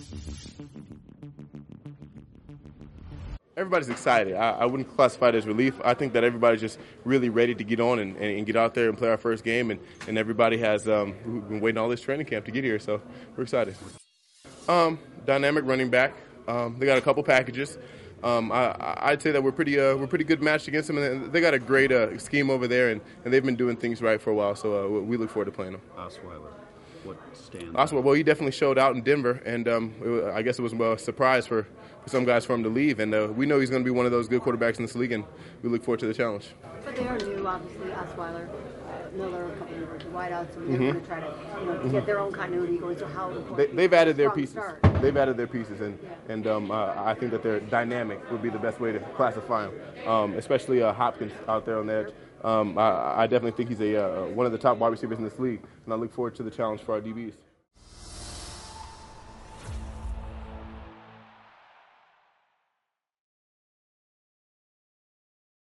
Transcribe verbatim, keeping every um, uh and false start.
Everybody's excited. I, I wouldn't classify it as relief. I think that everybody's just really ready to get on and, and, and get out there and play our first game, and, and everybody has um, we've been waiting all this training camp to get here, so we're excited. Um, dynamic running back. Um, they got a couple packages. Um, I, I'd say that we're pretty uh, we're pretty good matched against them, and they got a great uh, scheme over there, and, and they've been doing things right for a while, so uh, we look forward to playing them. Osweiler, what stands Osweiler, well, he definitely showed out in Denver, and um, it, I guess it was a surprise for, for some guys for him to leave, and uh, we know he's going to be one of those good quarterbacks in this league, and we look forward to the challenge. But they are new, obviously, Osweiler, uh, Miller, a couple of the wideouts, and they're Mm-hmm. going to try to you know, get their own continuity going. So how They, they've added their pieces. Start. They've added their pieces, and and um, uh, I think that they're dynamic would be the best way to classify them. Um, especially uh, Hopkins out there on the edge. Um, I, I definitely think he's a uh, one of the top wide receivers in this league, and I look forward to the challenge for our D Bs.